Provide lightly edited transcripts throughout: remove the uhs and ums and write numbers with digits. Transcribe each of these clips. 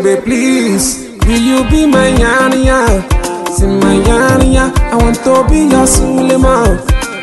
baby, please, will you be my yanya? See my yanya, I want to be your Suleiman.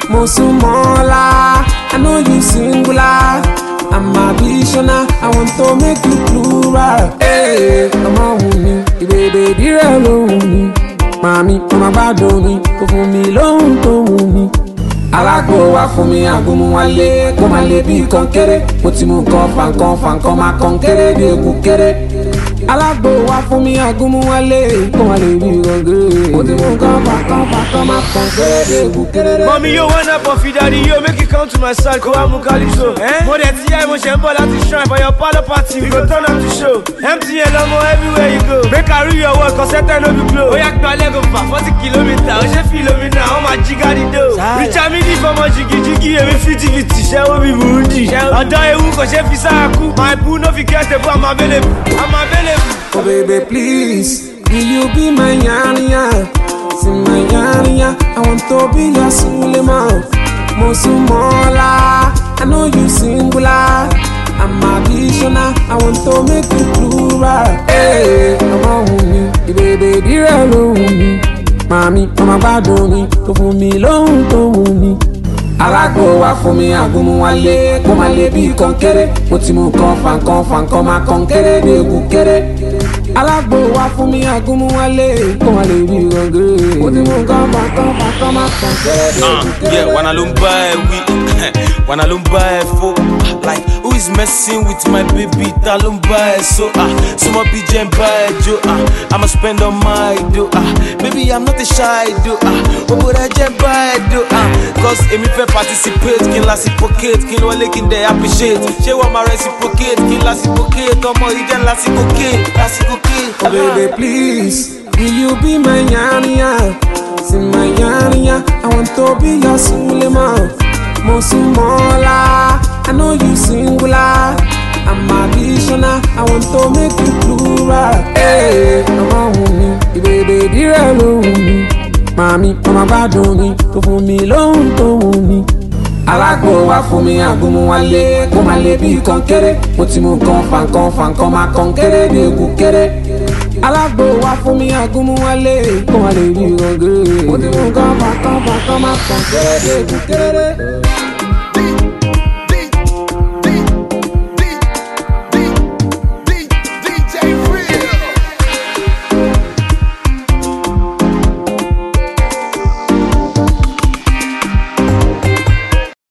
Mosumola, I know you singular. I'm a visioner, I want to make you plural. Hey, come on with me, baby, dear alone with me. Mami, I'm about to me, go for me, long to me. Alago wa fún mi agumu wale, kó má lè bí konkere. Mo ti mú fan má konkere bí ekukere. Alago wa fún mi agumu wale, kó má lè bí konkere. Mo ti mú fan má konkere bí ekukere. Mommy, you wanna puffy daddy, yo, make you come to my side, go out Mukaliso. More than TI, mo ṣe ń bọ̀ láti shrine for your palo party, we go turn up the show. MTN lomo everywhere you go. Make I read your word, cause certain no be blow. Oya gba lego fa 40 kilometers, o ṣe philomena, o ma jiga di do. Richard Midi for my jiggy, emi 50-50, ṣe wo bi Burundi. Ọ̀dọ̀ ewu kò ṣe fi sáà kú. My boo no fit get the boo, I'm available. Oh baby, please, will you be my yanya? See my yanya, I want to be your Suleiman. Mosumola, I know you singular. I'm a visioner, I want to make you plural. Hey, come on with me, baby, dear alone with me. Mami, I'm about to me, go for me, long to me. Alago wa fún mi agumu wale, kó má lè bí konkere. Mo ti mú fan má konkere bí ekukere. Alago wa fún mi agumu wale, kó má lè bí konkere. Mo ti mú fan má konkere bí ekukere. Yeah, wanna lumba wanna lumba fo. Like, who is messing with my baby? Talumba so so my BJ buy jo I'ma spend on my do baby I'm not a shy do what would I just buy do cause if me participate kin reciprocate kin wale kin dey appreciate she want my reciprocate kin reciprocate come on then reciprocate. Oh baby, please, will you be my yanya? See my yanya, I want to be your Suleiman. Mosumola, I know you singular. I'm a visioner, I want to make you plural. Hey, come on with me, baby, dear alone with me. Mami, I'm about to me, go for me, long to me. Alago wa fún mi agumu wale, kó má lè bí konkere. Mo ti mú fan má konkere bí ekukere. Alago wa fún mi agumu wale, kó má lè bí konkere. Mo ti mú fan má konkere bí ekukere.